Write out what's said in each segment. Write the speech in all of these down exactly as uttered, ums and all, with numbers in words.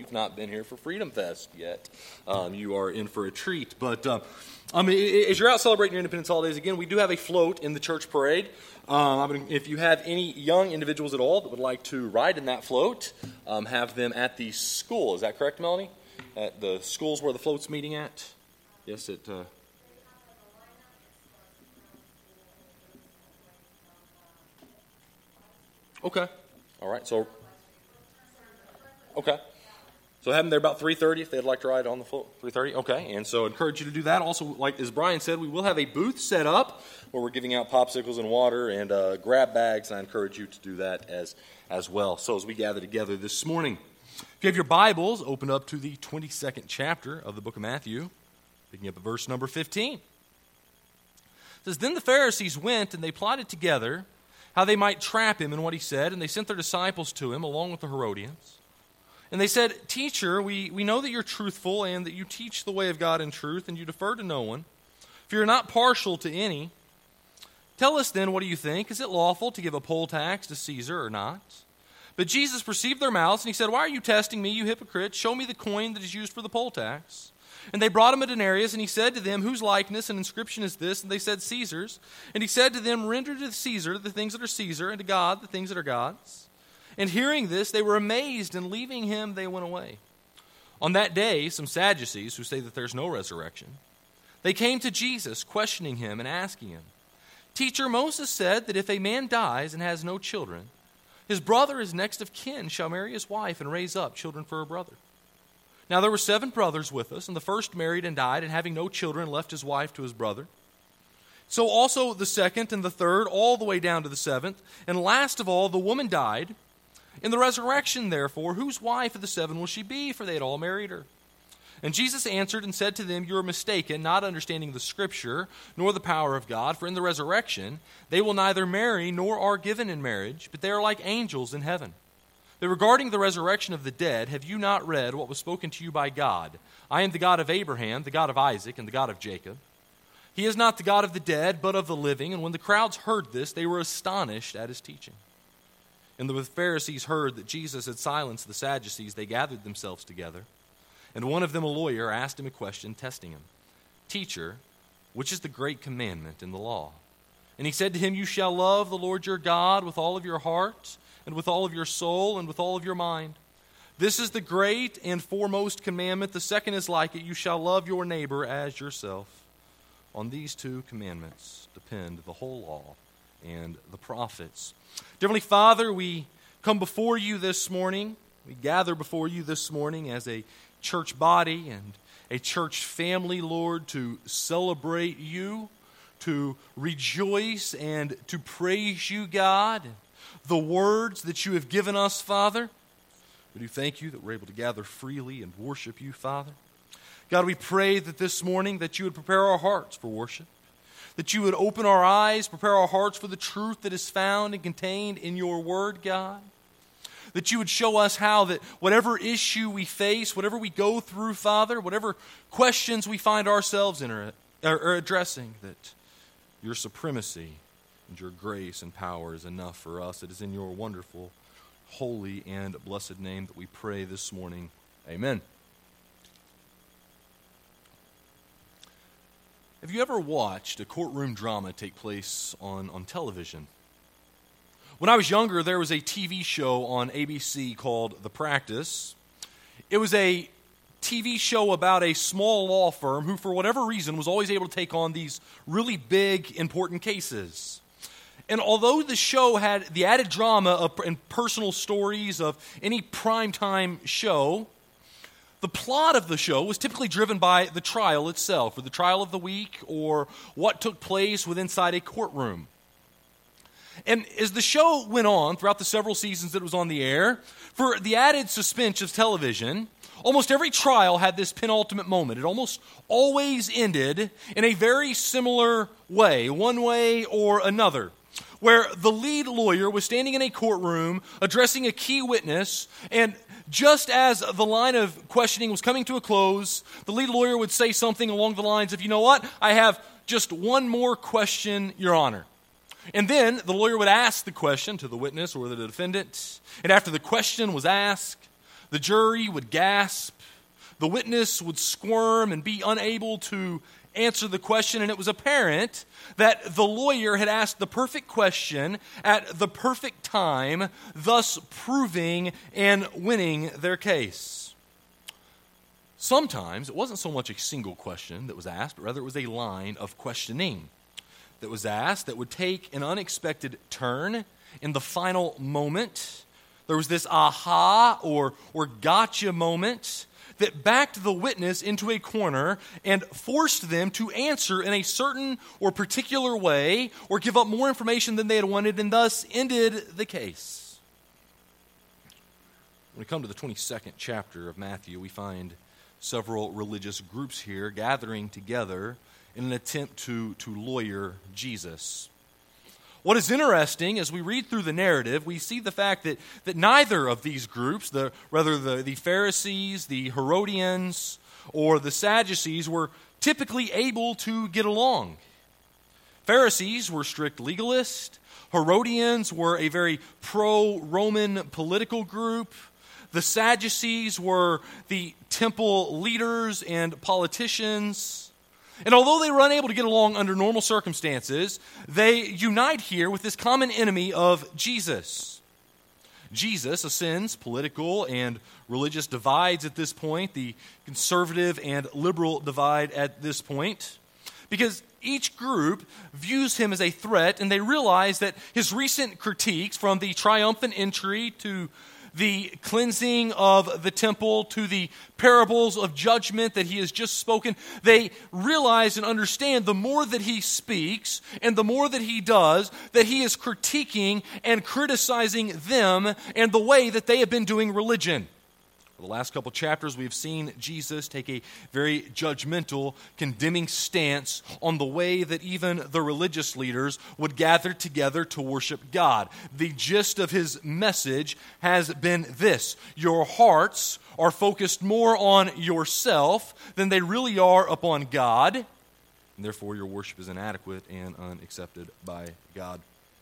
you've not been here for Freedom Fest yet, um, you are in for a treat. But um, I mean, as you're out celebrating your Independence holidays, again, we do have a float in the church parade. Um, I mean, if you have any young individuals at all that would like to ride in that float, um, have them at the school. Is that correct, Melanie? At the schools where the float's meeting at? Yes, it... Uh, Okay. All right. So, okay. So have them there about three thirty if they'd like to ride on the float. three thirty? Okay. And so I encourage you to do that. Also, like as Brian said, we will have a booth set up where we're giving out popsicles and water and uh, grab bags. And I encourage you to do that as, as well. So as we gather together this morning, if you have your Bibles, open up to the twenty-second chapter of the book of Matthew, picking up at verse number fifteen. It says, Then the Pharisees went and they plotted together how they might trap him in what he said, and they sent their disciples to him along with the Herodians. And they said, Teacher, we, we know that you're truthful and that you teach the way of God in truth, and you defer to no one. If you're not partial to any, tell us then, what do you think? Is it lawful to give a poll tax to Caesar or not? But Jesus perceived their mouths, and he said, Why are you testing me, you hypocrites? Show me the coin that is used for the poll tax. And they brought him a denarius, and he said to them, Whose likeness and inscription is this? And they said, Caesar's. And he said to them, Render to Caesar the things that are Caesar, and to God the things that are God's. And hearing this, they were amazed, and leaving him, they went away. On that day, some Sadducees, who say that there's no resurrection, they came to Jesus, questioning him and asking him, Teacher, Moses said that if a man dies and has no children, his brother, his next of kin, shall marry his wife and raise up children for her brother. Now there were seven brothers with us, and the first married and died, and having no children, left his wife to his brother. So also the second and the third, all the way down to the seventh. And last of all, the woman died. In the resurrection, therefore, whose wife of the seven will she be? For they had all married her. And Jesus answered and said to them, You are mistaken, not understanding the Scripture, nor the power of God. For in the resurrection, they will neither marry nor are given in marriage, but they are like angels in heaven. But regarding the resurrection of the dead, have you not read what was spoken to you by God? I am the God of Abraham, the God of Isaac, and the God of Jacob. He is not the God of the dead, but of the living. And when the crowds heard this, they were astonished at his teaching. And the Pharisees heard that Jesus had silenced the Sadducees. They gathered themselves together. And one of them, a lawyer, asked him a question, testing him. Teacher, which is the great commandment in the law? And he said to him, You shall love the Lord your God with all of your heart, and with all of your soul, and with all of your mind. This is the great and foremost commandment. The second is like it. You shall love your neighbor as yourself. On these two commandments depend the whole law and the prophets. Dear Heavenly Father, we come before you this morning. We gather before you this morning as a church body and a church family, Lord, to celebrate you, to rejoice and to praise you, God. The words that you have given us, Father. We do thank you that we're able to gather freely and worship you, Father. God, we pray that this morning that you would prepare our hearts for worship, that you would open our eyes, prepare our hearts for the truth that is found and contained in your word, God, that you would show us how that whatever issue we face, whatever we go through, Father, whatever questions we find ourselves in or, or addressing, that your supremacy and your grace and power is enough for us. It is in your wonderful, holy, and blessed name that we pray this morning. Amen. Have you ever watched a courtroom drama take place on, on television? When I was younger, there was a T V show on A B C called The Practice. It was a T V show about a small law firm who, for whatever reason, was always able to take on these really big, important cases. And although the show had the added drama of, and personal stories of any primetime show, the plot of the show was typically driven by the trial itself, or the trial of the week, or what took place within inside a courtroom. And as the show went on throughout the several seasons that it was on the air, for the added suspense of television, almost every trial had this penultimate moment. It almost always ended in a very similar way, one way or another, where the lead lawyer was standing in a courtroom addressing a key witness, and just as the line of questioning was coming to a close, the lead lawyer would say something along the lines of, you know what, I have just one more question, Your Honor. And then the lawyer would ask the question to the witness or the defendant, and after the question was asked, The jury would gasp. The witness would squirm and be unable to answer the question, and it was apparent that the lawyer had asked the perfect question at the perfect time, thus proving and winning their case. Sometimes it wasn't so much a single question that was asked, but rather it was a line of questioning that was asked that would take an unexpected turn in the final moment. There was this aha or, or gotcha moment that backed the witness into a corner and forced them to answer in a certain or particular way or give up more information than they had wanted, and thus ended the case. When we come to the twenty-second chapter of Matthew, we find several religious groups here gathering together in an attempt to, to lawyer Jesus. What is interesting, as we read through the narrative, we see the fact that, that neither of these groups, the, rather the, the Pharisees, the Herodians, or the Sadducees, were typically able to get along. Pharisees were strict legalists. Herodians were a very pro-Roman political group. The Sadducees were the temple leaders and politicians. And although they were unable to get along under normal circumstances, they unite here with this common enemy of Jesus. Jesus ascends political and religious divides at this point, the conservative and liberal divide at this point, because each group views him as a threat, and they realize that his recent critiques, from the triumphant entry to the cleansing of the temple to the parables of judgment that he has just spoken, they realize and understand the more that he speaks and the more that he does, that he is critiquing and criticizing them and the way that they have been doing religion. For the last couple chapters, we've seen Jesus take a very judgmental, condemning stance on the way that even the religious leaders would gather together to worship God. The gist of his message has been this: your hearts are focused more on yourself than they really are upon God, and therefore your worship is inadequate and unaccepted by God.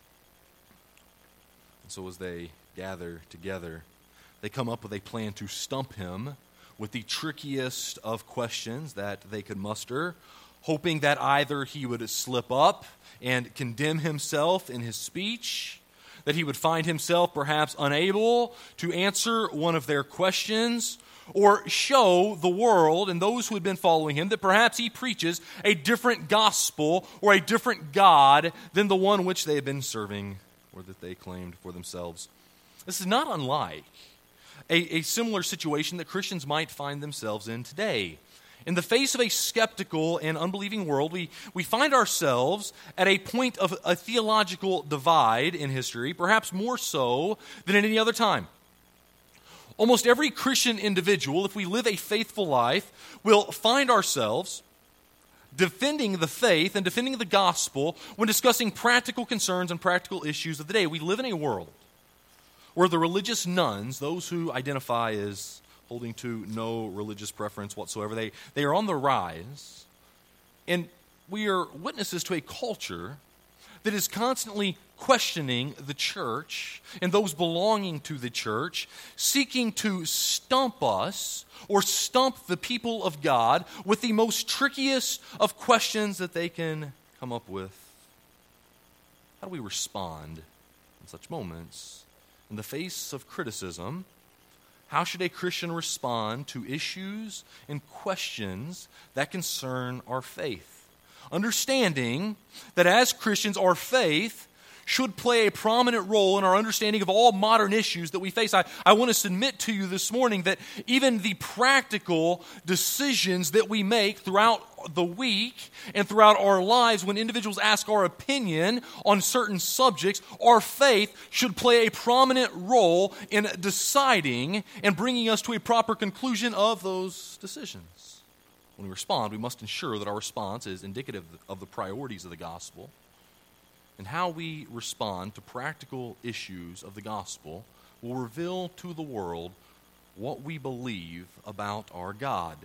And so as they gather together, they come up with a plan to stump him with the trickiest of questions that they could muster, hoping that either he would slip up and condemn himself in his speech, that he would find himself perhaps unable to answer one of their questions, or show the world and those who had been following him that perhaps he preaches a different gospel or a different God than the one which they had been serving or that they claimed for themselves. This is not unlike A, a similar situation that Christians might find themselves in today. In the face of a skeptical and unbelieving world, we, we find ourselves at a point of a theological divide in history, perhaps more so than at any other time. Almost every Christian individual, if we live a faithful life, will find ourselves defending the faith and defending the gospel when discussing practical concerns and practical issues of the day. We live in a world where the religious nuns, those who identify as holding to no religious preference whatsoever, they, they are on the rise. And we are witnesses to a culture that is constantly questioning the church and those belonging to the church, seeking to stump us or stump the people of God with the most trickiest of questions that they can come up with. How do we respond in such moments? In the face of criticism, how should a Christian respond to issues and questions that concern our faith? Understanding that as Christians, our faith should play a prominent role in our understanding of all modern issues that we face. I, I want to submit to you this morning that even the practical decisions that we make throughout the week and throughout our lives, when individuals ask our opinion on certain subjects, our faith should play a prominent role in deciding and bringing us to a proper conclusion of those decisions. When we respond, we must ensure that our response is indicative of the priorities of the gospel. And how we respond to practical issues of the gospel will reveal to the world what we believe about our God.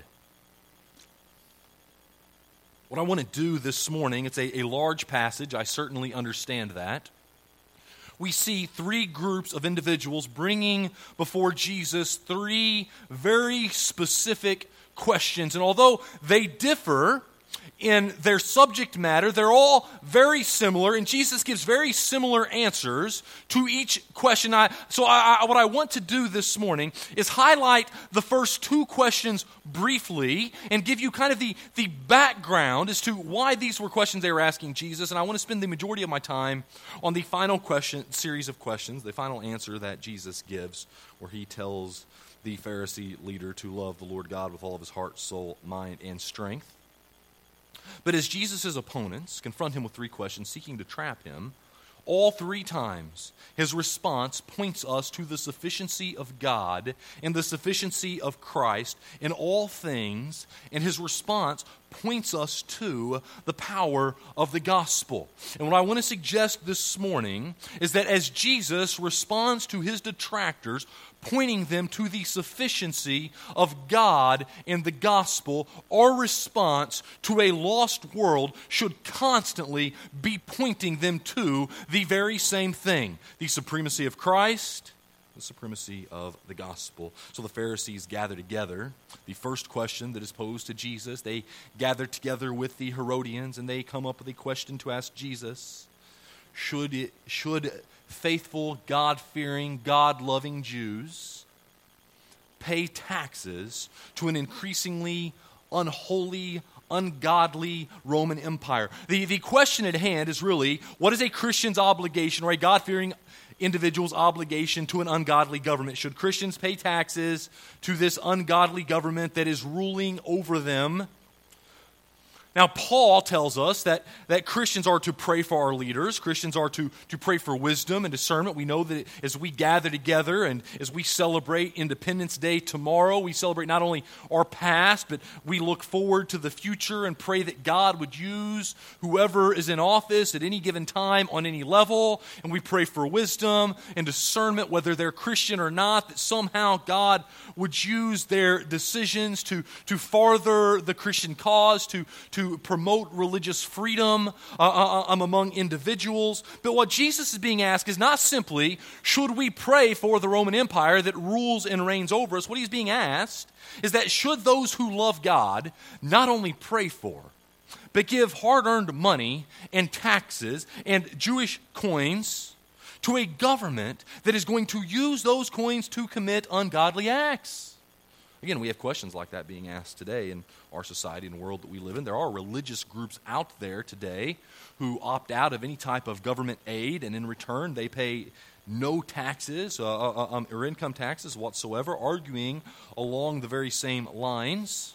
What I want to do this morning, it's a, a large passage, I certainly understand that. we see three groups of individuals bringing before Jesus three very specific questions. And although they differ in their subject matter, they're all very similar, and Jesus gives very similar answers to each question. I, so I, I, what I want to do this morning is highlight the first two questions briefly and give you kind of the, the background as to why these were questions they were asking Jesus. And I want to spend the majority of my time on the final question, series of questions, the final answer that Jesus gives, where he tells the Pharisee leader to love the Lord God with all of his heart, soul, mind, and strength. But as Jesus' opponents confront him with three questions, seeking to trap him, all three times his response points us to the sufficiency of God and the sufficiency of Christ in all things, and his response points us to the power of the gospel. And what I want to suggest this morning is that as Jesus responds to his detractors, pointing them to the sufficiency of God and the gospel, our response to a lost world should constantly be pointing them to the very same thing: the supremacy of Christ, the supremacy of the gospel. So the Pharisees gather together. The first question that is posed to Jesus, they gather together with the Herodians, and they come up with a question to ask Jesus: Should it, should faithful, God-fearing, God-loving Jews pay taxes to an increasingly unholy, ungodly Roman Empire? The, the question at hand is really, what is a Christian's obligation or a God-fearing individual's obligation to an ungodly government? Should Christians pay taxes to this ungodly government that is ruling over them? Now, Paul tells us that, that Christians are to pray for our leaders. Christians are to, to pray for wisdom and discernment. We know that as we gather together and as we celebrate Independence Day tomorrow, we celebrate not only our past, but we look forward to the future and pray that God would use whoever is in office at any given time on any level. And we pray for wisdom and discernment, whether they're Christian or not, that somehow God would use their decisions to, to farther the Christian cause, to, to to promote religious freedom uh, uh, um, among individuals. But what Jesus is being asked is not simply, should we pray for the Roman Empire that rules and reigns over us? What he's being asked is that should those who love God not only pray for, but give hard-earned money and taxes and Jewish coins to a government that is going to use those coins to commit ungodly acts? Again, we have questions like that being asked today in our society and world that we live in. There are religious groups out there today who opt out of any type of government aid, and in return they pay no taxes uh, um, or income taxes whatsoever, arguing along the very same lines.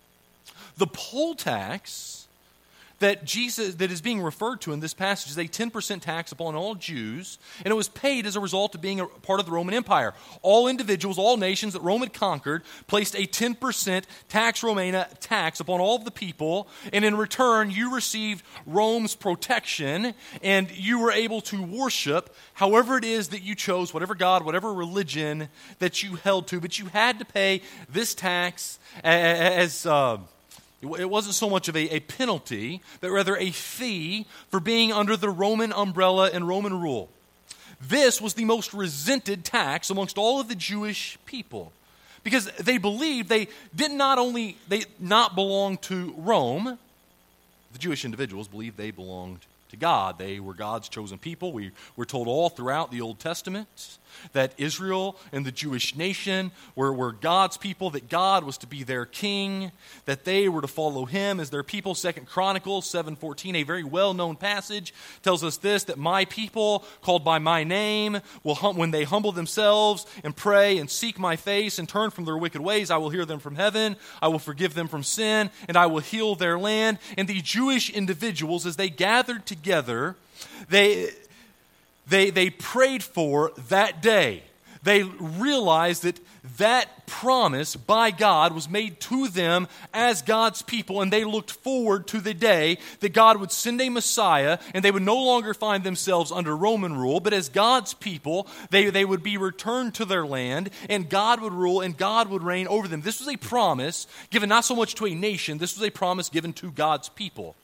The poll tax that Jesus that is being referred to in this passage is a ten percent tax upon all Jews, and it was paid as a result of being a part of the Roman Empire. All individuals, all nations that Rome had conquered, placed a ten percent tax Romana tax upon all of the people, and in return you received Rome's protection, and you were able to worship however it is that you chose, whatever God, whatever religion that you held to, but you had to pay this tax as uh, it wasn't so much of a, a penalty, but rather a fee for being under the Roman umbrella and Roman rule. This was the most resented tax amongst all of the Jewish people, because they believed they did not only they not belong to Rome. The Jewish individuals believed they belonged to God. They were God's chosen people. We were told all throughout the Old Testament that Israel and the Jewish nation were, were God's people, that God was to be their king, that they were to follow him as their people. Second Chronicles seven fourteen, a very well-known passage, tells us this, that my people, called by my name, will hum- when they humble themselves and pray and seek my face and turn from their wicked ways, I will hear them from heaven, I will forgive them from sin, and I will heal their land. And the Jewish individuals, as they gathered together, they... They, they prayed for that day. They realized that that promise by God was made to them as God's people, and they looked forward to the day that God would send a Messiah, and they would no longer find themselves under Roman rule, but as God's people, they, they would be returned to their land, and God would rule, and God would reign over them. This was a promise given not so much to a nation, this was a promise given to God's people.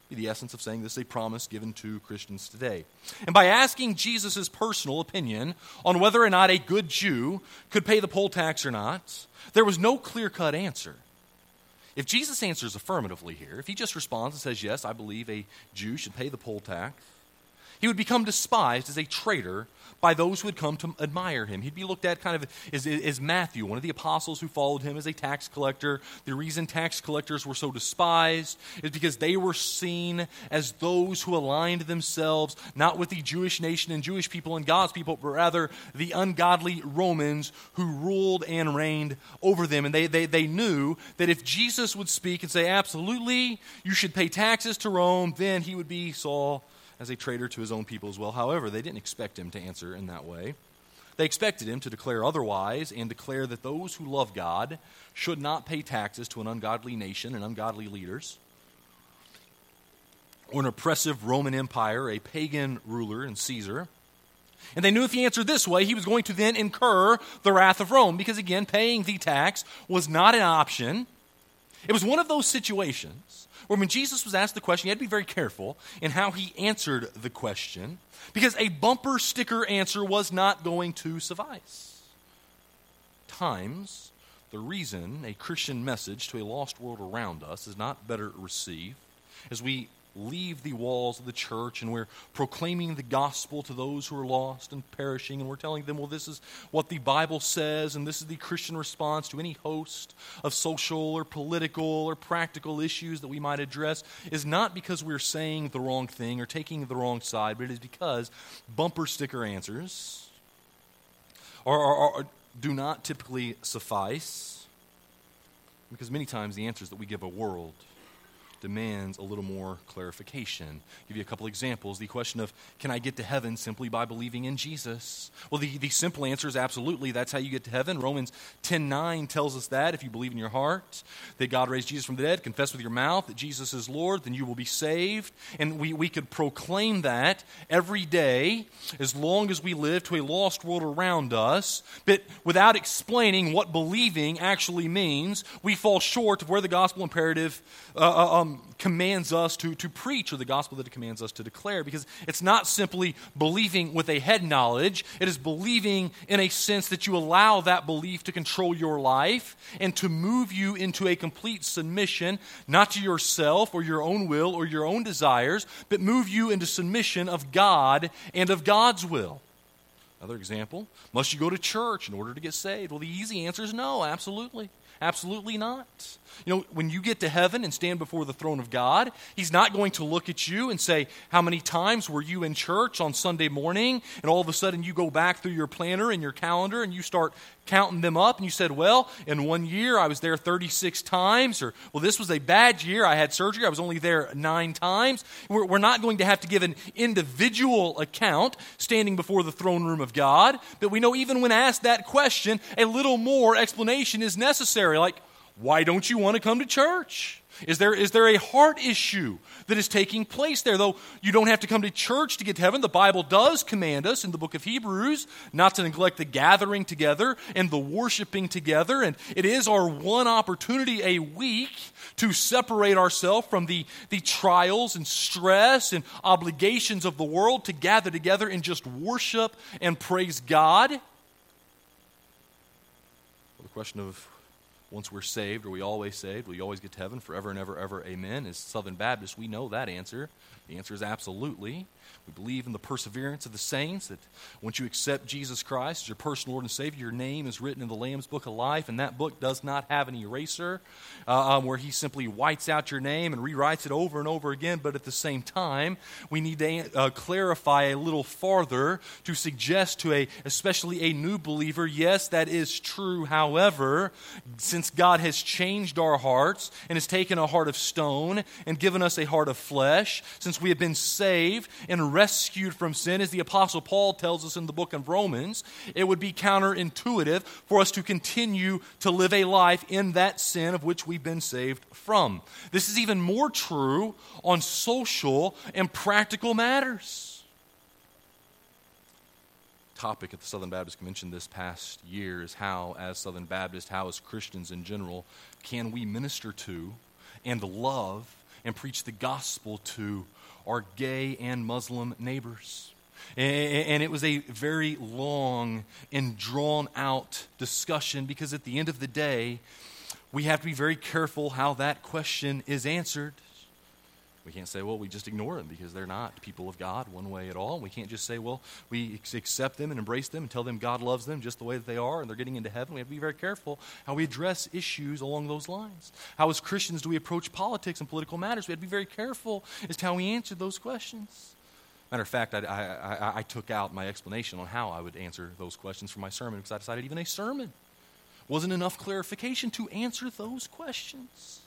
Be the essence of saying this is a promise given to Christians today. And by asking Jesus' personal opinion on whether or not a good Jew could pay the poll tax or not, there was no clear-cut answer. If Jesus answers affirmatively here, if he just responds and says, yes, I believe a Jew should pay the poll tax, he would become despised as a traitor by those who had come to admire him. He'd be looked at kind of as, as Matthew, one of the apostles who followed him as a tax collector. The reason tax collectors were so despised is because they were seen as those who aligned themselves not with the Jewish nation and Jewish people and God's people, but rather the ungodly Romans who ruled and reigned over them. And they, they, they knew that if Jesus would speak and say, absolutely, you should pay taxes to Rome, then he would be saw as a traitor to his own people as well. However, they didn't expect him to answer in that way. They expected him to declare otherwise and declare that those who love God should not pay taxes to an ungodly nation and ungodly leaders, or an oppressive Roman Empire, a pagan ruler in Caesar. And they knew if he answered this way, he was going to then incur the wrath of Rome, because again, paying the tax was not an option. It was one of those situations where when Jesus was asked the question, he had to be very careful in how he answered the question, because a bumper sticker answer was not going to suffice. Times, the reason a Christian message to a lost world around us is not better received as we leave the walls of the church and we're proclaiming the gospel to those who are lost and perishing, and we're telling them, well, this is what the Bible says, and this is the Christian response to any host of social or political or practical issues that we might address, is not because we're saying the wrong thing or taking the wrong side, but it is because bumper sticker answers are, are, are, do not typically suffice, because many times the answers that we give a world demands a little more clarification. I'll give you a couple examples. The question of, can I get to heaven simply by believing in Jesus? Well, the, the simple answer is absolutely. That's how you get to heaven. Romans ten nine tells us that if you believe in your heart that God raised Jesus from the dead, confess with your mouth that Jesus is Lord, then you will be saved. And we, we could proclaim that every day as long as we live to a lost world around us. But without explaining what believing actually means, we fall short of where the gospel imperative uh, um, commands us to, to preach, or the gospel that it commands us to declare, because it's not simply believing with a head knowledge. It is believing in a sense that you allow that belief to control your life and to move you into a complete submission, not to yourself or your own will or your own desires, but move you into submission of God and of God's will. Another example, must you go to church in order to get saved? Well, the easy answer is no, absolutely. Absolutely not. You know, when you get to heaven and stand before the throne of God, He's not going to look at you and say, how many times were you in church on Sunday morning? And all of a sudden you go back through your planner and your calendar and you start counting them up, and you said, well, in one year I was there thirty-six times, or, well, this was a bad year, I had surgery, I was only there nine times. We're, we're not going to have to give an individual account standing before the throne room of God, but we know even when asked that question, a little more explanation is necessary, like, why don't you want to come to church? Is there, is there a heart issue that is taking place there? Though you don't have to come to church to get to heaven, the Bible does command us in the book of Hebrews not to neglect the gathering together and the worshiping together. And it is our one opportunity a week to separate ourselves from the, the trials and stress and obligations of the world, to gather together and just worship and praise God. Well, the question of, once we're saved, are we always saved? Will you always get to heaven forever and ever, ever? Amen. As Southern Baptists, we know that answer. The answer is absolutely. We believe in the perseverance of the saints, that once you accept Jesus Christ as your personal Lord and Savior, your name is written in the Lamb's Book of Life, and that book does not have an eraser uh, um, where He simply whites out your name and rewrites it over and over again. But at the same time, we need to uh, clarify a little farther to suggest to a, especially a new believer, yes, that is true. However, since God has changed our hearts and has taken a heart of stone and given us a heart of flesh, since we have been saved and rescued from sin, as the Apostle Paul tells us in the book of Romans, it would be counterintuitive for us to continue to live a life in that sin of which we've been saved from. This is even more true on social and practical matters. Topic at the Southern Baptist Convention this past year is how, as Southern Baptists, how as Christians in general, can we minister to and love and preach the gospel to our gay and Muslim neighbors. And it was a very long and drawn-out discussion because at the end of the day, we have to be very careful how that question is answered. We can't say, well, we just ignore them because they're not people of God one way at all. We can't just say, well, we accept them and embrace them and tell them God loves them just the way that they are and they're getting into heaven. We have to be very careful how we address issues along those lines. How as Christians do we approach politics and political matters? We have to be very careful as to how we answer those questions. Matter of fact, I, I, I, I took out my explanation on how I would answer those questions for my sermon because I decided even a sermon wasn't enough clarification to answer those questions.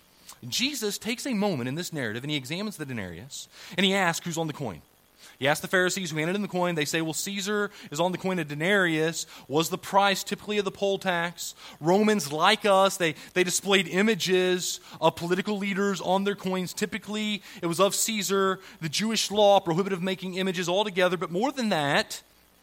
Jesus takes a moment in this narrative and he examines the denarius and he asks who's on the coin. He asked the Pharisees who handed him the coin. They say, well, Caesar is on the coin. A denarius was the price typically of the poll tax. Romans, like us, they, they displayed images of political leaders on their coins. Typically, it was of Caesar. The Jewish law prohibited making images altogether. But more than that,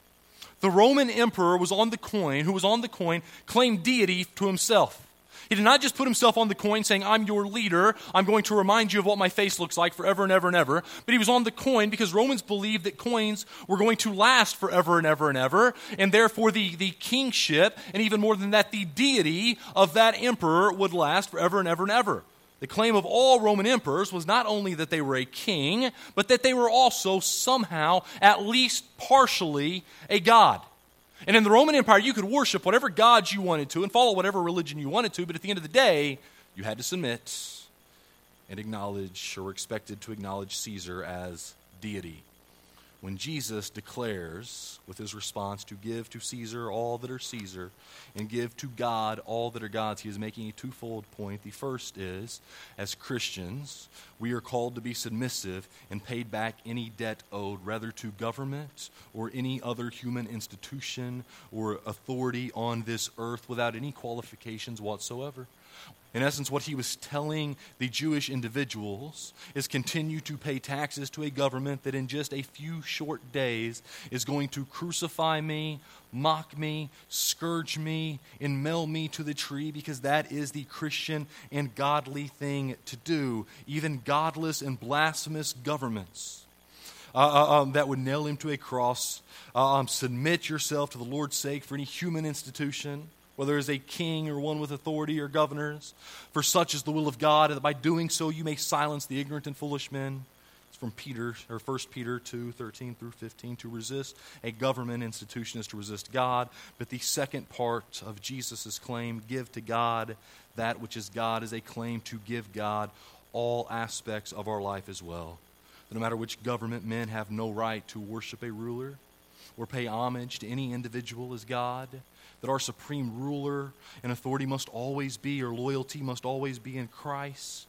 the Roman emperor was on the coin, who was on the coin, claimed deity to himself. He did not just put himself on the coin saying, I'm your leader, I'm going to remind you of what my face looks like forever and ever and ever. But he was on the coin because Romans believed that coins were going to last forever and ever and ever. And therefore the, the kingship, and even more than that, the deity of that emperor would last forever and ever and ever. The claim of all Roman emperors was not only that they were a king, but that they were also somehow, at least partially, a god. And in the Roman Empire, you could worship whatever gods you wanted to and follow whatever religion you wanted to, but at the end of the day, you had to submit and acknowledge or were expected to acknowledge Caesar as deity. When Jesus declares with his response to give to Caesar all that are Caesar and give to God all that are God's, he is making a twofold point. The first is, as Christians, we are called to be submissive and paid back any debt owed, rather to government or any other human institution or authority on this earth without any qualifications whatsoever. In essence, what he was telling the Jewish individuals is continue to pay taxes to a government that in just a few short days is going to crucify me, mock me, scourge me, and nail me to the tree, because that is the Christian and godly thing to do. Even godless and blasphemous governments uh, uh, um, that would nail him to a cross. Uh, um, submit yourself to the Lord's sake for any human institution, whether as a king or one with authority or governors. For such is the will of God, that by doing so you may silence the ignorant and foolish men. It's from Peter, or First Peter two, thirteen through fifteen. To resist a government institution is to resist God. But the second part of Jesus' claim, give to God that which is God, is a claim to give God all aspects of our life as well. No matter which government, men have no right to worship a ruler or pay homage to any individual as God. That our supreme ruler and authority must always be, or loyalty must always be in Christ.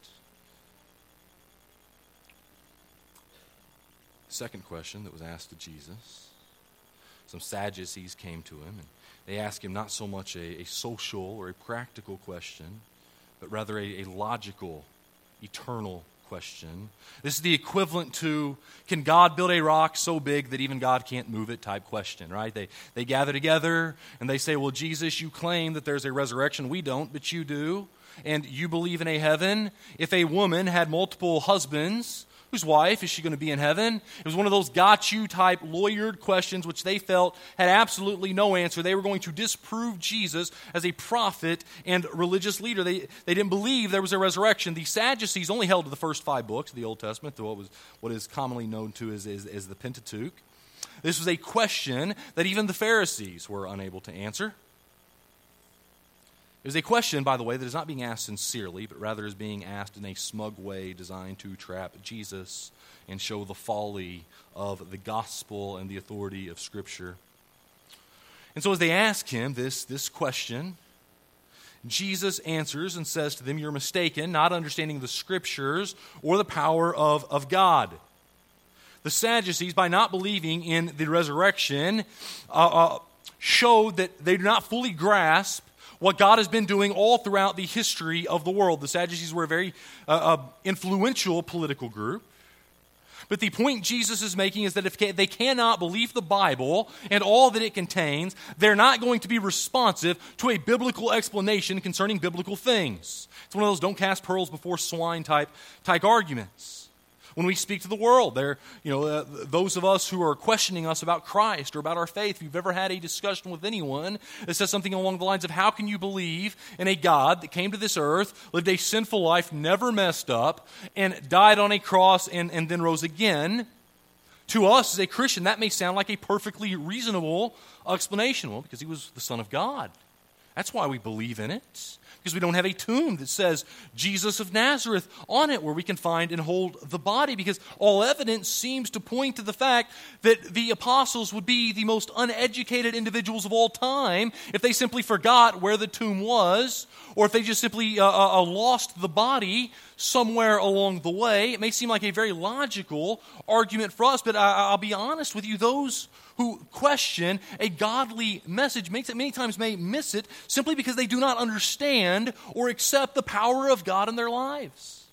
Second question that was asked to Jesus. Some Sadducees came to him, and they asked him not so much a, a social or a practical question, but rather a, a logical, eternal question. This is the equivalent to, can God build a rock so big that even God can't move it type question, right? They they gather together and they say, well, Jesus, you claim that there's a resurrection. We don't, but you do. And you believe in a heaven. If a woman had multiple husbands, whose wife is she going to be in heaven? It was one of those got you type lawyered questions which they felt had absolutely no answer. They were going to disprove Jesus as a prophet and religious leader. They they didn't believe there was a resurrection. The Sadducees only held to the first five books of the Old Testament, to what was what is commonly known to as, as, as the Pentateuch. This was a question that even the Pharisees were unable to answer. It was a question, by the way, that is not being asked sincerely, but rather is being asked in a smug way designed to trap Jesus and show the folly of the gospel and the authority of Scripture. And so as they ask him this, this question, Jesus answers and says to them, you're mistaken, not understanding the Scriptures or the power of, of God. The Sadducees, by not believing in the resurrection, uh, uh, showed that they do not fully grasp what God has been doing all throughout the history of the world. The Sadducees were a very uh, uh, influential political group. But the point Jesus is making is that if they cannot believe the Bible and all that it contains, they're not going to be responsive to a biblical explanation concerning biblical things. It's one of those don't cast pearls before swine type, type arguments. When we speak to the world, there, you know, uh, those of us who are questioning us about Christ or about our faith, if you've ever had a discussion with anyone that says something along the lines of, how can you believe in a God that came to this earth, lived a sinful life, never messed up, and died on a cross and, and then rose again? To us as a Christian, that may sound like a perfectly reasonable explanation. Well, because he was the Son of God. That's why we believe in it. Because we don't have a tomb that says Jesus of Nazareth on it where we can find and hold the body. Because all evidence seems to point to the fact that the apostles would be the most uneducated individuals of all time if they simply forgot where the tomb was, or if they just simply uh, uh, lost the body somewhere along the way. It may seem like a very logical argument for us, but I, I'll be honest with you, those who question a godly message makes it many times may miss it simply because they do not understand or accept the power of God in their lives.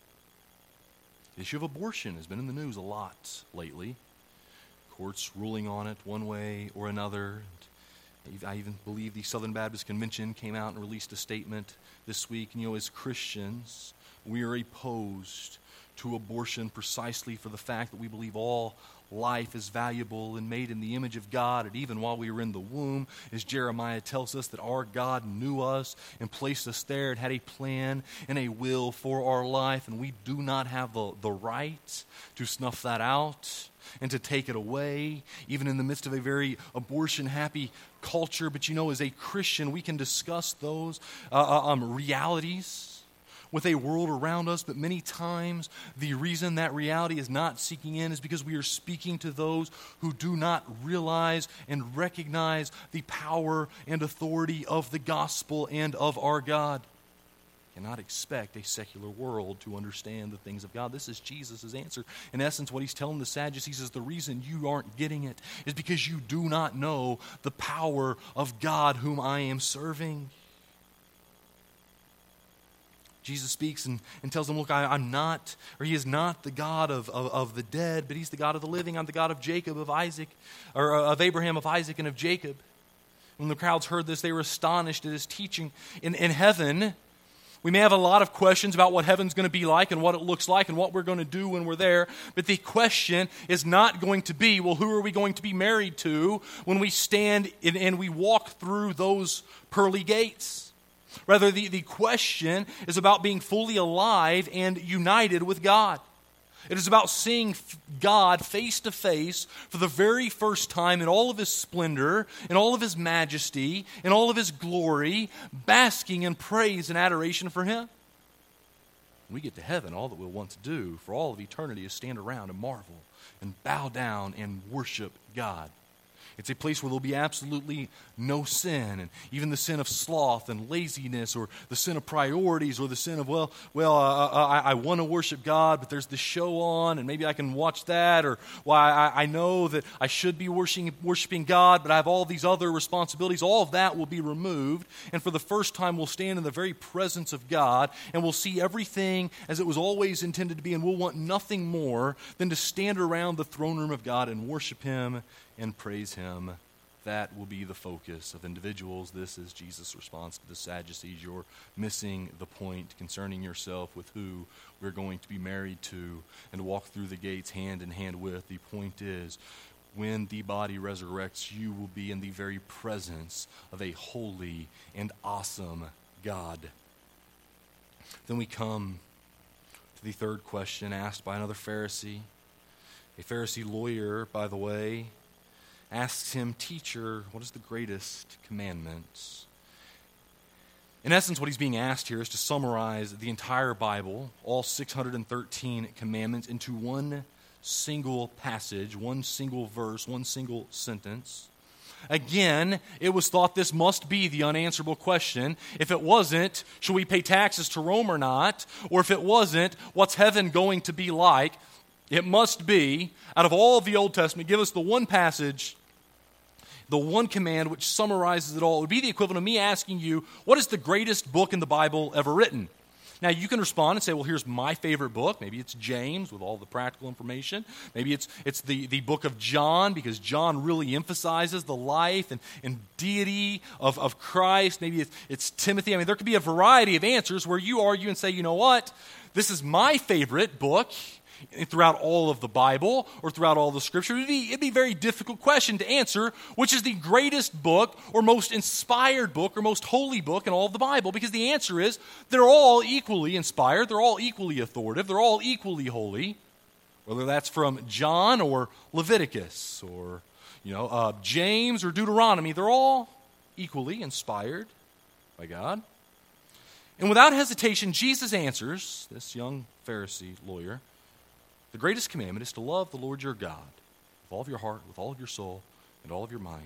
The issue of abortion has been in the news a lot lately. Courts ruling on it one way or another. I even believe the Southern Baptist Convention came out and released a statement this week. And, you know, as Christians, we are opposed to abortion precisely for the fact that we believe all life is valuable and made in the image of God, and even while we were in the womb, as Jeremiah tells us, that our God knew us and placed us there and had a plan and a will for our life, and we do not have the, the right to snuff that out and to take it away, even in the midst of a very abortion-happy culture. But you know, as a Christian, we can discuss those uh, um, realities with a world around us, but many times the reason that reality is not seeking in is because we are speaking to those who do not realize and recognize the power and authority of the gospel and of our God. You cannot expect a secular world to understand the things of God. This is Jesus' answer. In essence, what he's telling the Sadducees is the reason you aren't getting it is because you do not know the power of God whom I am serving. Jesus speaks and, and tells them, look, I, I'm not, or he is not the God of, of, of the dead, but he's the God of the living. I'm the God of Jacob, of Isaac, or of Abraham, of Isaac, and of Jacob. When the crowds heard this, they were astonished at his teaching. In, in heaven, we may have a lot of questions about what heaven's going to be like and what it looks like and what we're going to do when we're there. But the question is not going to be, well, who are we going to be married to when we stand in, and we walk through those pearly gates? Rather, the, the question is about being fully alive and united with God. It is about seeing God face to face for the very first time in all of his splendor, in all of his majesty, in all of his glory, basking in praise and adoration for him. When we get to heaven, all that we'll want to do for all of eternity is stand around and marvel and bow down and worship God. It's a place where there'll be absolutely no sin, and even the sin of sloth and laziness, or the sin of priorities, or the sin of, well, well, uh, I, I want to worship God, but there's this show on, and maybe I can watch that, or well, I, I know that I should be worshiping, worshiping God, but I have all these other responsibilities. All of that will be removed, and for the first time we'll stand in the very presence of God, and we'll see everything as it was always intended to be, and we'll want nothing more than to stand around the throne room of God and worship him and praise him. That will be the focus of individuals. This is Jesus' response to the Sadducees. You're missing the point concerning yourself with who we're going to be married to and walk through the gates hand in hand with. The point is, when the body resurrects, you will be in the very presence of a holy and awesome God. Then we come to the third question asked by another Pharisee. A Pharisee lawyer, by the way, asks him, "Teacher, what is the greatest commandment?" In essence, what he's being asked here is to summarize the entire Bible, all six hundred thirteen commandments, into one single passage, one single verse, one single sentence. Again, it was thought this must be the unanswerable question. If it wasn't, should we pay taxes to Rome or not? Or if it wasn't, what's heaven going to be like? It must be, out of all of the Old Testament, give us the one passage, the one command which summarizes it all. It would be the equivalent of me asking you, what is the greatest book in the Bible ever written? Now, you can respond and say, well, here's my favorite book. Maybe it's James with all the practical information. Maybe it's it's the, the book of John because John really emphasizes the life and, and deity of, of Christ. Maybe it's, it's Timothy. I mean, there could be a variety of answers where you argue and say, you know what? This is my favorite book throughout all of the Bible or throughout all the Scripture. It'd be, it'd be a very difficult question to answer, which is the greatest book or most inspired book or most holy book in all of the Bible, because the answer is they're all equally inspired, they're all equally authoritative, they're all equally holy, whether that's from John or Leviticus or you know uh, James or Deuteronomy. They're all equally inspired by God. And without hesitation, Jesus answers this young Pharisee lawyer, the greatest commandment is to love the Lord your God with all of your heart, with all of your soul, and all of your mind.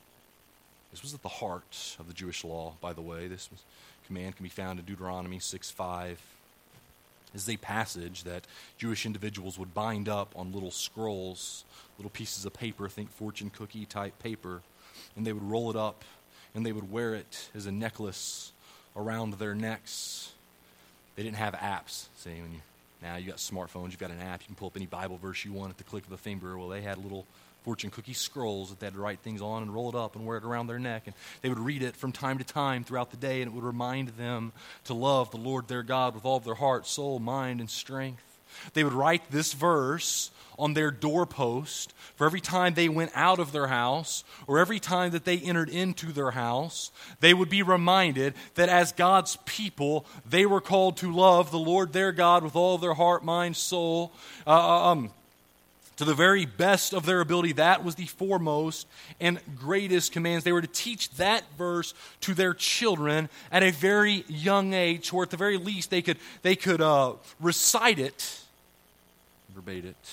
This was at the heart of the Jewish law, by the way. This was, command can be found in Deuteronomy six five. This is a passage that Jewish individuals would bind up on little scrolls, little pieces of paper, think fortune cookie type paper, and they would roll it up, and they would wear it as a necklace around their necks. They didn't have apps. See, when you Now you got smartphones, you've got an app, you can pull up any Bible verse you want at the click of a finger. Well, they had little fortune cookie scrolls that they had to write things on and roll it up and wear it around their neck. And they would read it from time to time throughout the day, and it would remind them to love the Lord their God with all of their heart, soul, mind, and strength. They would write this verse on their doorpost for every time they went out of their house or every time that they entered into their house. They would be reminded that as God's people, they were called to love the Lord their God with all of their heart, mind, soul, uh, um, to the very best of their ability. That was the foremost and greatest commands. They were to teach that verse to their children at a very young age, or at the very least they could, they could uh, recite it, verbate it,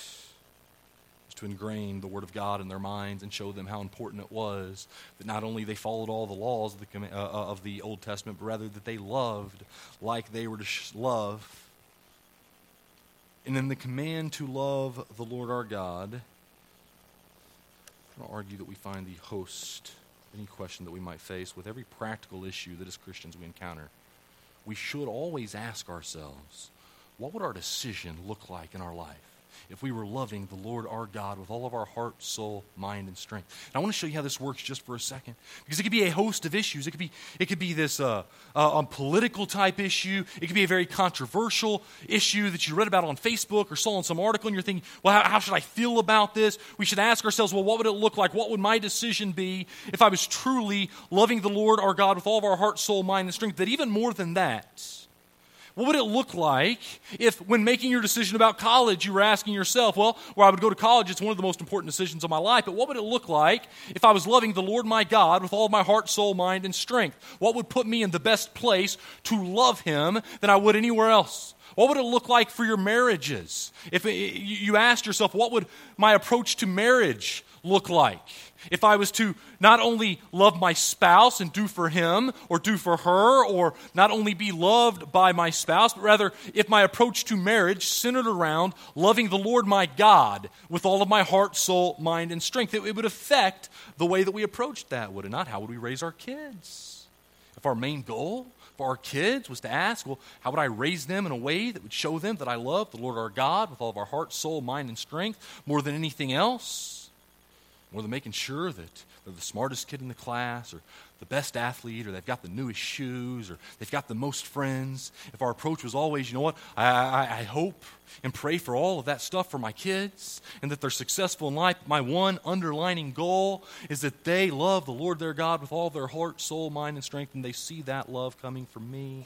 to ingrain the Word of God in their minds and show them how important it was that not only they followed all the laws of the, uh, of the Old Testament, but rather that they loved like they were to sh- love. And in the command to love the Lord our God, I'm going to argue that we find the host of any question that we might face with every practical issue that as Christians we encounter. We should always ask ourselves, what would our decision look like in our life if we were loving the Lord our God with all of our heart, soul, mind, and strength? And I want to show you how this works just for a second, because it could be a host of issues. It could be it could be this uh, uh, um, political type issue. It could be a very controversial issue that you read about on Facebook or saw in some article, and you're thinking, well, how, how should I feel about this? We should ask ourselves, well, what would it look like? What would my decision be if I was truly loving the Lord our God with all of our heart, soul, mind, and strength? But even more than that, what would it look like if, when making your decision about college, you were asking yourself, well, where I would go to college, it's one of the most important decisions of my life, but what would it look like if I was loving the Lord my God with all of my heart, soul, mind, and strength? What would put me in the best place to love Him than I would anywhere else? What would it look like for your marriages? If you asked yourself, what would my approach to marriage look like if I was to not only love my spouse and do for him or do for her, or not only be loved by my spouse, but rather if my approach to marriage centered around loving the Lord my God with all of my heart, soul, mind, and strength? It, it would affect the way that we approached that, would it not? How would we raise our kids? If our main goal for our kids was to ask, well, how would I raise them in a way that would show them that I love the Lord our God with all of our heart, soul, mind, and strength more than anything else? More than making sure that they're the smartest kid in the class or the best athlete or they've got the newest shoes or they've got the most friends. If our approach was always, you know what, I, I, I hope and pray for all of that stuff for my kids and that they're successful in life, my one underlining goal is that they love the Lord their God with all their heart, soul, mind, and strength, and they see that love coming from me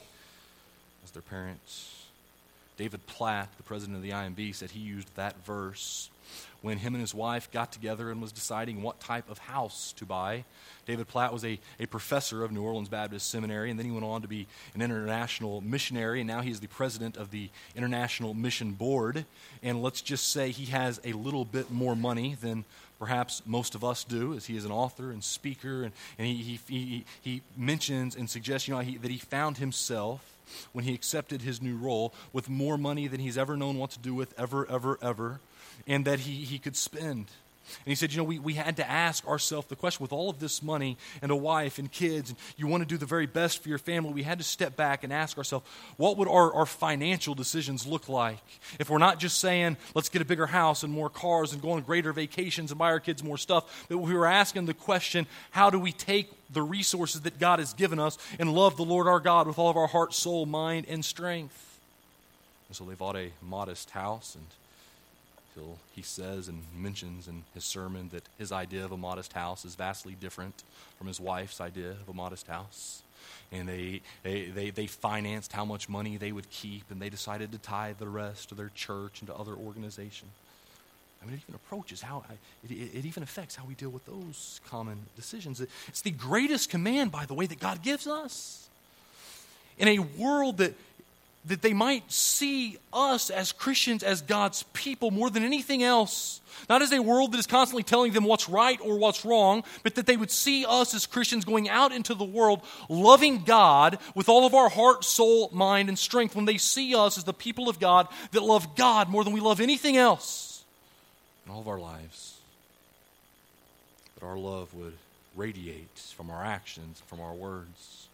as their parents. David Platt, the president of the I M B, said he used that verse when him and his wife got together and was deciding what type of house to buy. David Platt was a, a professor of New Orleans Baptist Seminary, and then he went on to be an international missionary, and now he is the president of the International Mission Board. And let's just say he has a little bit more money than perhaps most of us do, as he is an author and speaker, and, and he, he, he, he mentions and suggests, you know, he, that he found himself, when he accepted his new role, with more money than he's ever known what to do with, ever, ever, ever, and that he, he could spend. And he said, you know, we, we had to ask ourselves the question, with all of this money and a wife and kids, and you want to do the very best for your family, we had to step back and ask ourselves, what would our, our financial decisions look like if we're not just saying, let's get a bigger house and more cars and go on greater vacations and buy our kids more stuff, but we were asking the question, how do we take the resources that God has given us and love the Lord our God with all of our heart, soul, mind, and strength? And so they bought a modest house, and He'll, he says and mentions in his sermon that his idea of a modest house is vastly different from his wife's idea of a modest house. And they, they, they, they financed how much money they would keep, and they decided to tithe the rest to their church and to other organizations. I mean, it even approaches how, it, it even affects how we deal with those common decisions. It's the greatest command, by the way, that God gives us. In a world that that they might see us as Christians, as God's people, more than anything else. Not as a world that is constantly telling them what's right or what's wrong, but that they would see us as Christians going out into the world, loving God with all of our heart, soul, mind, and strength. When they see us as the people of God that love God more than we love anything else in all of our lives. That our love would radiate from our actions, from our words.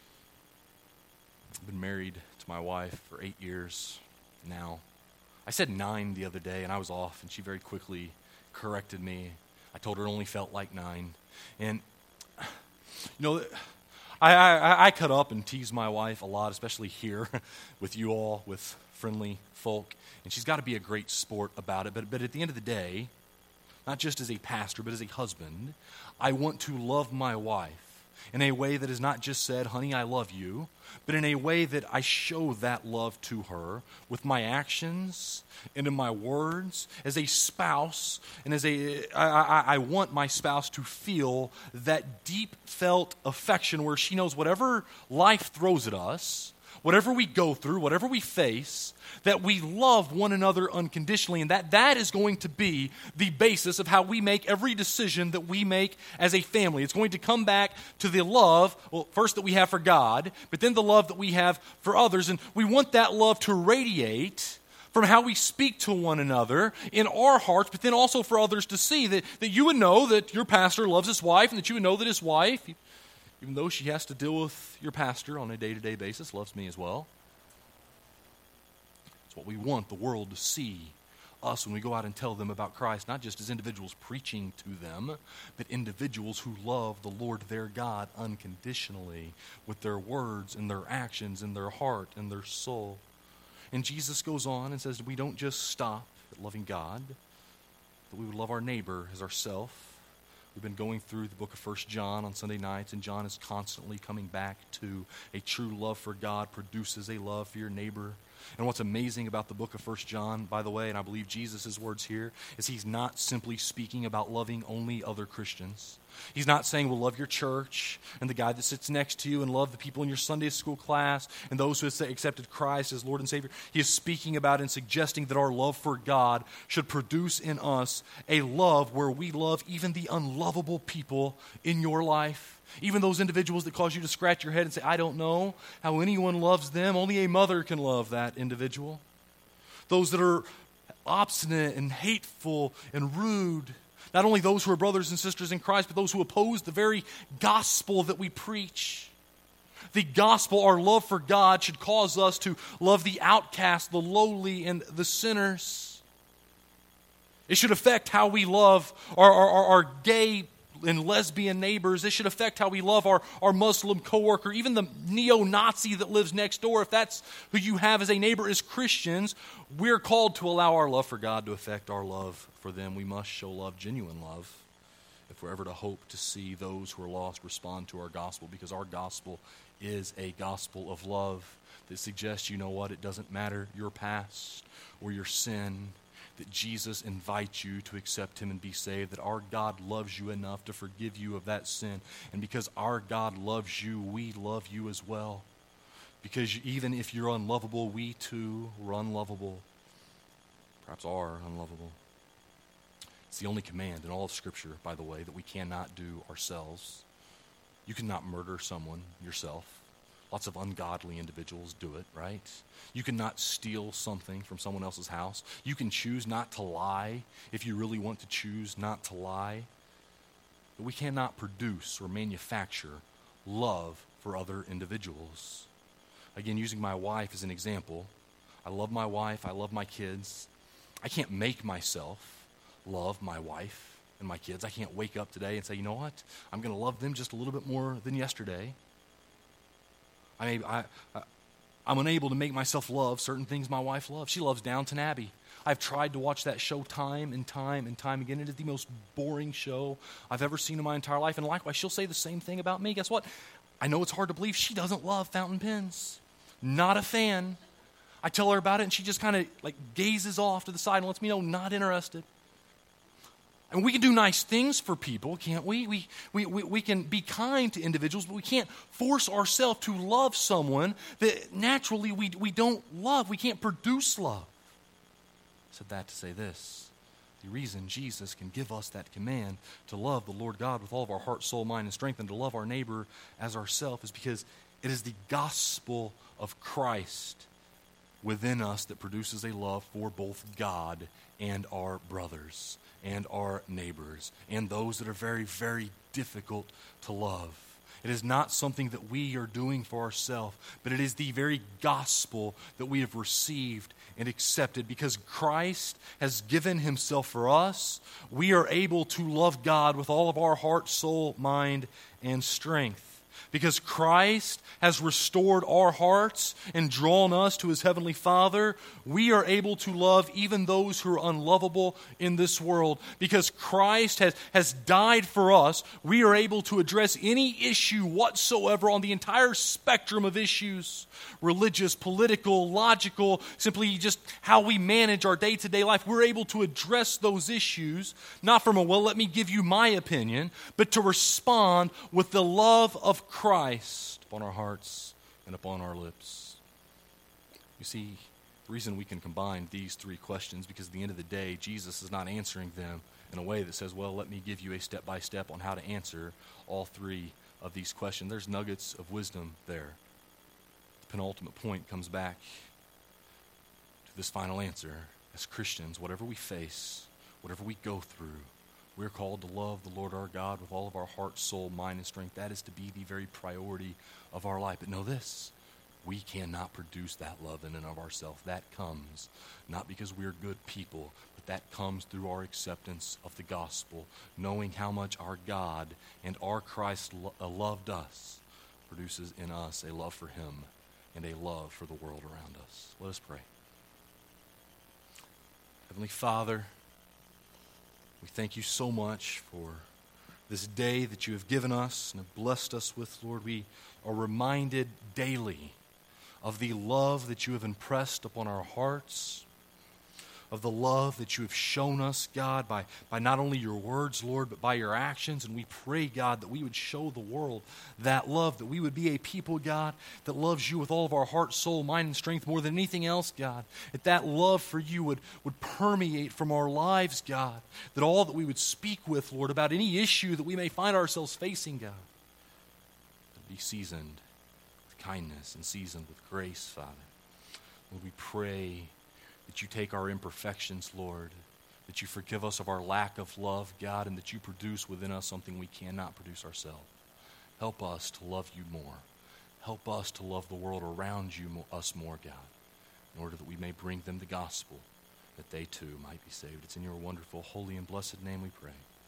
I've been married to my wife for eight years now. I said nine the other day, and I was off, and she very quickly corrected me. I told her it only felt like nine. And, you know, I, I, I cut up and tease my wife a lot, especially here with you all, with friendly folk. And she's got to be a great sport about it. But, but at the end of the day, not just as a pastor, but as a husband, I want to love my wife in a way that is not just said, honey, I love you, but in a way that I show that love to her with my actions and in my words as a spouse. And as a, I, I, I want my spouse to feel that deep felt affection where she knows whatever life throws at us, whatever we go through, whatever we face, that we love one another unconditionally, and that that is going to be the basis of how we make every decision that we make as a family. It's going to come back to the love, well, first that we have for God, but then the love that we have for others, and we want that love to radiate from how we speak to one another in our hearts, but then also for others to see that, that you would know that your pastor loves his wife, and that you would know that his wife, even though she has to deal with your pastor on a day-to-day basis, loves me as well. It's what we want the world to see us when we go out and tell them about Christ, not just as individuals preaching to them, but individuals who love the Lord their God unconditionally with their words and their actions and their heart and their soul. And Jesus goes on and says we don't just stop at loving God, but we would love our neighbor as ourselves. We've been going through the book of First John on Sunday nights, and John is constantly coming back to a true love for God produces a love for your neighbor. And what's amazing about the book of First John, by the way, and I believe Jesus' words here, is he's not simply speaking about loving only other Christians. He's not saying, well, love your church and the guy that sits next to you, and love the people in your Sunday school class and those who have accepted Christ as Lord and Savior. He is speaking about and suggesting that our love for God should produce in us a love where we love even the unlovable people in your life. Even those individuals that cause you to scratch your head and say, I don't know how anyone loves them. Only a mother can love that individual. Those that are obstinate and hateful and rude. Not only those who are brothers and sisters in Christ, but those who oppose the very gospel that we preach. The gospel, our love for God, should cause us to love the outcast, the lowly, and the sinners. It should affect how we love our, our, our gay and lesbian neighbors. It should affect how we love our, our Muslim coworker, even the neo-Nazi that lives next door. If that's who you have as a neighbor as Christians, we're called to allow our love for God to affect our love for them. We must show love, genuine love, if we're ever to hope to see those who are lost respond to our gospel, because our gospel is a gospel of love that suggests, you know what, it doesn't matter your past or your sin, that Jesus invites you to accept him and be saved, that our God loves you enough to forgive you of that sin. And because our God loves you, we love you as well. Because even if you're unlovable, we too are unlovable. Perhaps are unlovable. It's the only command in all of Scripture, by the way, that we cannot do ourselves. You cannot murder someone yourself. Lots of ungodly individuals do it, right? You cannot steal something from someone else's house. You can choose not to lie if you really want to choose not to lie. But we cannot produce or manufacture love for other individuals. Again, using my wife as an example, I love my wife, I love my kids. I can't make myself love my wife and my kids. I can't wake up today and say, you know what, I'm going to love them just a little bit more than yesterday. I may, I, I, I'm unable to make myself love certain things my wife loves. She loves Downton Abbey. I've tried to watch that show time and time and time again. It is the most boring show I've ever seen in my entire life. And likewise, she'll say the same thing about me. Guess what? I know it's hard to believe she doesn't love fountain pens. Not a fan. I tell her about it and she just kind of like gazes off to the side and lets me know, not interested. And we can do nice things for people, can't we? We, we, we, we can be kind to individuals, but we can't force ourselves to love someone that naturally we, we don't love. We can't produce love. I said that to say this. The reason Jesus can give us that command to love the Lord God with all of our heart, soul, mind, and strength, and to love our neighbor as ourselves is because it is the gospel of Christ within us that produces a love for both God and our brothers and our neighbors and those that are very, very difficult to love. It is not something that we are doing for ourselves, but it is the very gospel that we have received and accepted. Because Christ has given himself for us, we are able to love God with all of our heart, soul, mind, and strength. Because Christ has restored our hearts and drawn us to his heavenly Father, we are able to love even those who are unlovable in this world. Because Christ has, has died for us, we are able to address any issue whatsoever on the entire spectrum of issues. Religious, political, logical, simply just how we manage our day-to-day life. We're able to address those issues, not from a, well, let me give you my opinion, but to respond with the love of Christ upon our hearts and upon our lips. You see, the reason we can combine these three questions, because at the end of the day, Jesus is not answering them in a way that says, well, let me give you a step-by-step on how to answer all three of these questions. There's nuggets of wisdom there. The penultimate point comes back to this final answer. As Christians, whatever we face, whatever we go through, we're called to love the Lord our God with all of our heart, soul, mind, and strength. That is to be the very priority of our life. But know this, we cannot produce that love in and of ourselves. That comes not because we're good people, but that comes through our acceptance of the gospel, knowing how much our God and our Christ lo- loved us produces in us a love for him and a love for the world around us. Let us pray. Heavenly Father, we thank you so much for this day that you have given us and have blessed us with, Lord. We are reminded daily of the love that you have impressed upon our hearts, of the love that you have shown us, God, by, by not only your words, Lord, but by your actions. And we pray, God, that we would show the world that love, that we would be a people, God, that loves you with all of our heart, soul, mind, and strength more than anything else, God. That that love for you would, would permeate from our lives, God. That all that we would speak with, Lord, about any issue that we may find ourselves facing, God, would be seasoned with kindness and seasoned with grace, Father. Lord, we pray that you take our imperfections, Lord, that you forgive us of our lack of love, God, and that you produce within us something we cannot produce ourselves. Help us to love you more. Help us to love the world around you, us more, God, in order that we may bring them the gospel, that they too might be saved. It's in your wonderful, holy, and blessed name we pray.